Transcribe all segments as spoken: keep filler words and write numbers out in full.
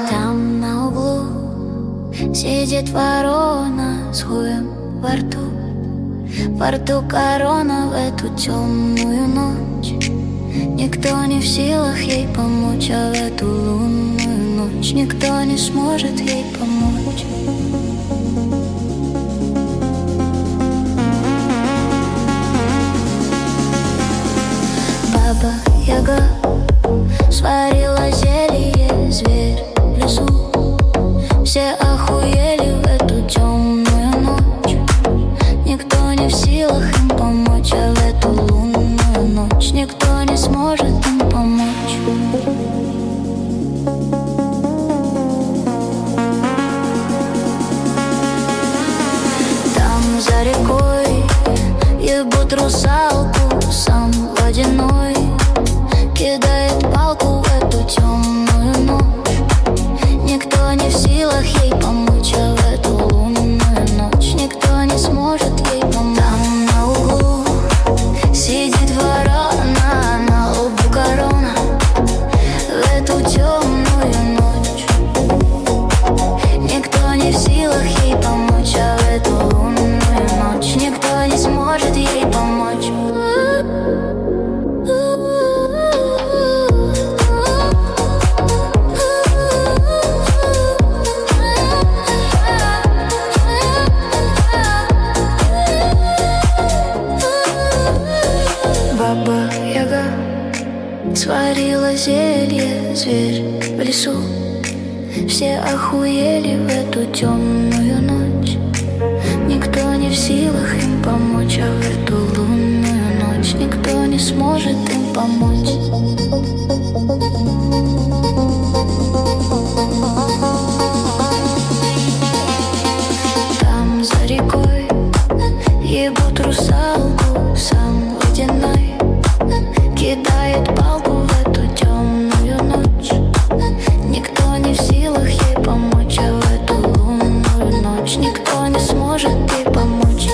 Там на углу сидит ворона с хуем во рту. Во рту корона в эту темную ночь. Никто не в силах ей помочь, а в эту лунную ночь никто не сможет ей помочь. Баба Яга сварила зелье, зверь в лесу. Все охуели в эту темную ночь. Никто не в силах им помочь, а в эту лунную ночь никто не сможет им помочь. Там за рекой ебут русалку, сам водяной кидает палку в эту темную ночь. Никто не в силах ей помочь, а в эту лунную ночь никто не сможет ей помочь. Там на углу сидит ворона, на лбу корона в эту темную ночь. Никто не в силах ей помочь, а в эту лунную ночь никто не сможет ей помочь. Баба Яга сварила зелье, зверь в лесу. Все охуели в эту темную ночь. Никто не в силах им помочь, а в эту лунную ночь никто не сможет им помочь. Там за рекой ебут русалку, сам водяной кидает палку в эту темную ночь. Никто не в силах ей помочь, а в эту лунную ночь никто не сможет ей помочь.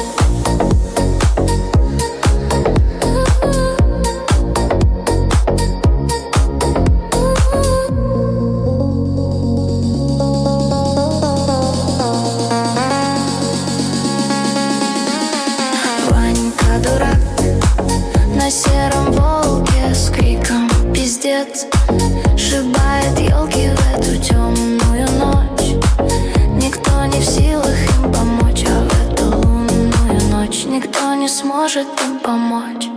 Ванька дурак на сером волке с криком пиздец сшибает елки в эту темную ночь. Никто не в силах им помочь, а в эту лунную ночь никто не сможет им помочь.